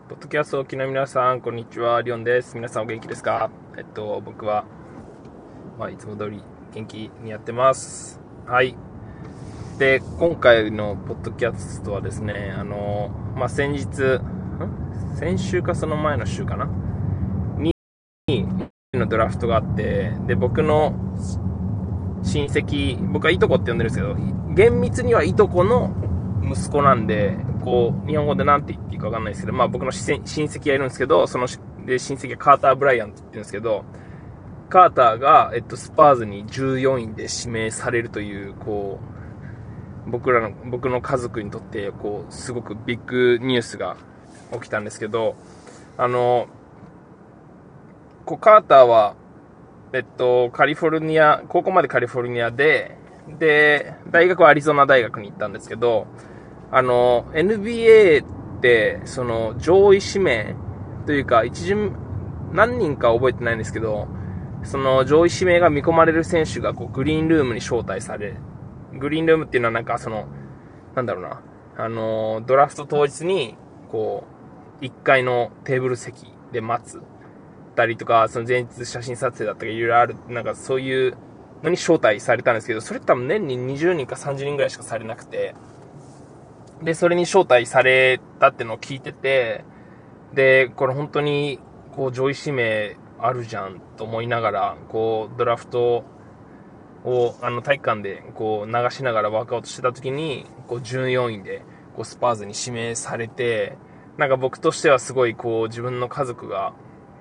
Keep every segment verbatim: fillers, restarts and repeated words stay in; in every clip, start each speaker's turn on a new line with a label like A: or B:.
A: ポッドキャストをお聞きの皆さん、こんにちは。リオンです。皆さんお元気ですか？えっと、僕は、まあ、いつも通り元気にやってます。はい。で、今回のポッドキャストはですね、あの、まあ、先日、ん先週かその前の週かなにのドラフトがあって、で、僕の親戚、僕はいとこって呼んでるんですけど、厳密にはいとこの息子なんで、こう、日本語でなんて言っていいかわかんないですけど、まあ僕の親戚がいるんですけど、そので親戚がカーター・ブライアンって言ってるんですけど、カーターが、えっと、スパーズにじゅうよんいで指名されるという、こう、僕らの、僕の家族にとって、こう、すごくビッグニュースが起きたんですけど、あの、こう、カーターは、えっと、カリフォルニア、高校までカリフォルニアで、で、大学はアリゾナ大学に行ったんですけど、あの、エヌビーエー って、その、上位指名というか、一巡、何人か覚えてないんですけど、その、上位指名が見込まれる選手が、こう、グリーンルームに招待され、グリーンルームっていうのはなんか、その、なんだろうな、あの、ドラフト当日に、こう、いっかいのテーブル席で待つ。たりとか、その前日写真撮影だったりいろいろある、なんかそういうのに招待されたんですけど、それ多分年ににじゅうにんかさんじゅうにんぐらいしかされなくて、で、それに招待されたってのを聞いてて、で、これ本当に、こう、上位指名あるじゃんと思いながら、こう、ドラフトを、あの、体育館で、こう、流しながらワークアウトしてた時に、こう、じゅうよんいで、こう、スパーズに指名されて、なんか僕としてはすごい、こう、自分の家族が、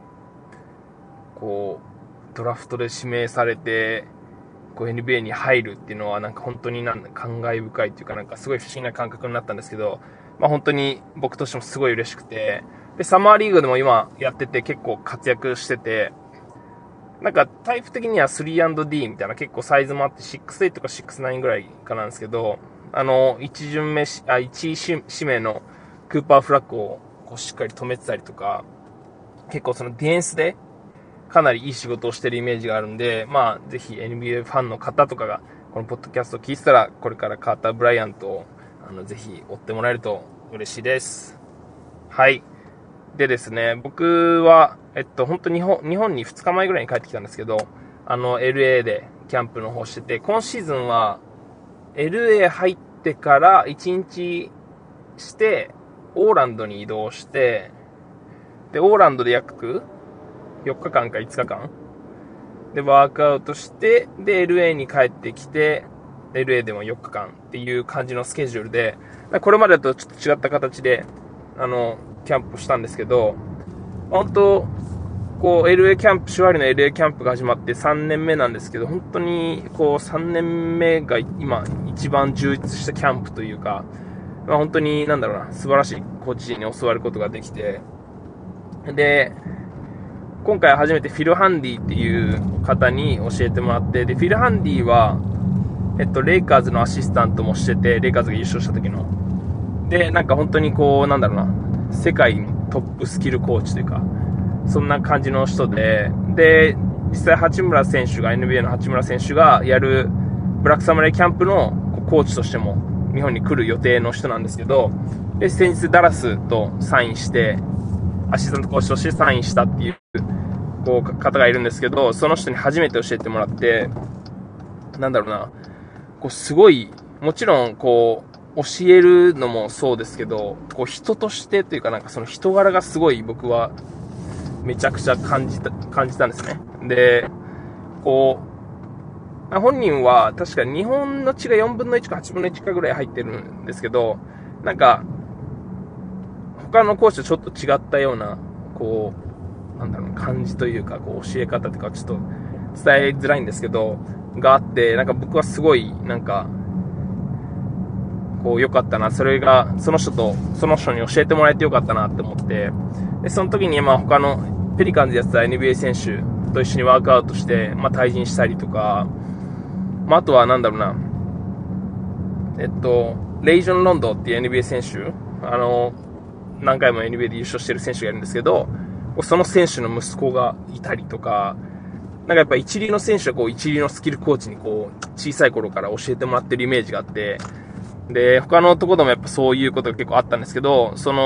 A: こう、ドラフトで指名されて、こう エヌビーエー に入るっていうのはなんか本当になんか感慨深いっていうかなんかすごい不思議な感覚になったんですけど、まあ本当に僕としてもすごい嬉しくて、で、サマーリーグでも今やってて結構活躍してて、なんかタイプ的には スリーアンドディー みたいな結構サイズもあって シックスエイト か シックスナイン ぐらいかなんですけど、あの、一巡目、あ、一位指名のクーパーフラッグをこうしっかり止めてたりとか、結構そのディフェンスでかなりいい仕事をしてるイメージがあるんで、まあ、ぜひ エヌビーエー ファンの方とかが、このポッドキャストを聞いてたら、これからカーター・ブライアントを、あの、ぜひ追ってもらえると嬉しいです。はい。でですね、僕は、えっと、本当日本、日本にふつかまえぐらいに帰ってきたんですけど、あの、エルエー でキャンプの方してて、今シーズンは、エルエー 入ってからいちにちして、オーランドに移動して、で、オーランドで約、よっかかんかいつかかんでワークアウトして、で エルエー に帰ってきて エルエー でもよっかかんっていう感じのスケジュールで、これまでとちょっと違った形であのキャンプしたんですけど、本当こう エルエー キャンプ、シュワリの エルエー キャンプが始まってさんねんめなんですけど、本当にこうさんねんめが今一番充実したキャンプというか、まあ、本当になんだろうな、素晴らしいコーチ陣に教わることができて、で今回初めてフィル・ハンディっていう方に教えてもらって、でフィル・ハンディは、えっと、レイカーズのアシスタントもしてて、レイカーズが優勝した時ので、なんか本当にこうなんだろうな、世界のトップスキルコーチというか、そんな感じの人で、で実際八村選手が エヌビーエー の八村選手がやるブラックサムライキャンプのコーチとしても日本に来る予定の人なんですけど、で先日ダラスとサインして、アシスタントコーチとしてサインしたっていうこう方がいるんですけど、その人に初めて教えてもらって、なんだろうな、こうすごい、もちろんこう教えるのもそうですけど、こう人としてというか、なんかその人柄がすごい僕はめちゃくちゃ感じた感じたんですね。で、こう本人は確か日本の血がよんぶんのいちかはちぶんのいちかぐらい入ってるんですけど、なんか他のコーチとちょっと違ったようなこうなんだろう感じというか、こう教え方とかちょっと伝えづらいんですけどがあって、なんか僕はすごいなんかこう良かったな、それがその人とその人に教えてもらえて良かったなって思って、でその時にまあ他のペリカンズやってた エヌビーエー 選手と一緒にワークアウトして、まあ、対人したりとか、まあ、あとはなんだろうな、えっとレイジョン・ロンドっていう エヌビーエー 選手、あの何回も エヌビーエー で優勝してる選手がいるんですけど、その選手の息子がいたりとか、なんかやっぱ一流の選手はこう一流のスキルコーチにこう小さい頃から教えてもらってるイメージがあって、で他のところでもやっぱそういうことが結構あったんですけど、その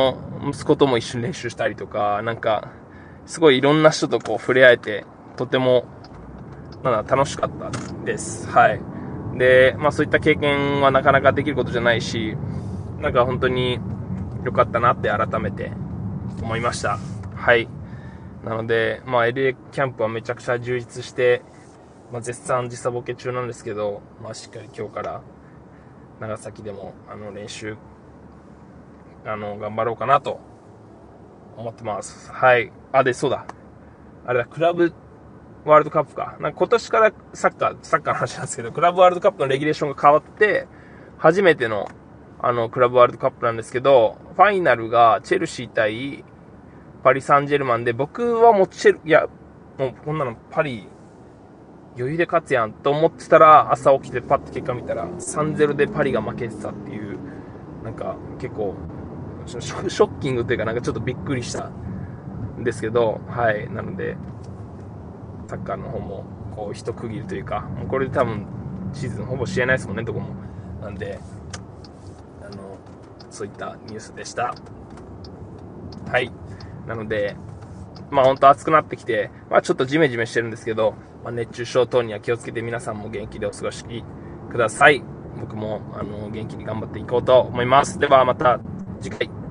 A: 息子とも一緒に練習したりとか、なんか、すごいいろんな人とこう触れ合えて、とても、なんだ、楽しかったです。はい。で、まあそういった経験はなかなかできることじゃないし、なんか本当に良かったなって改めて思いました。はい。なので、まあ エルエー キャンプはめちゃくちゃ充実して、まあ絶賛時差ボケ中なんですけど、まあしっかり今日から長崎でもあの練習、あの、頑張ろうかなと思ってます。はい。あ、で、そうだ。あれだ、クラブワールドカップか。なんか今年からサッカー、サッカーの話なんですけど、クラブワールドカップのレギュレーションが変わって、初めての、あの、クラブワールドカップなんですけど、ファイナルがチェルシー対パリ・サンジェルマンで、僕はもうチェル、いや、もうこんなのパリ、余裕で勝つやんと思ってたら、朝起きてパッて結果見たら、さんたいゼロでパリが負けてたっていう、なんか結構、ショッキングというかなんかちょっとびっくりしたんですけど、はい。なので、サッカーの方も、こう、一区切りというか、もうこれで多分、シーズンほぼ試合ないですもんね、どこも。なんで、あの、そういったニュースでした。はい。なので、まあ本当暑くなってきて、まあちょっとジメジメしてるんですけど、まあ、熱中症等には気をつけて皆さんも元気でお過ごしください。僕も、あの、元気に頑張っていこうと思います。ではまた次回。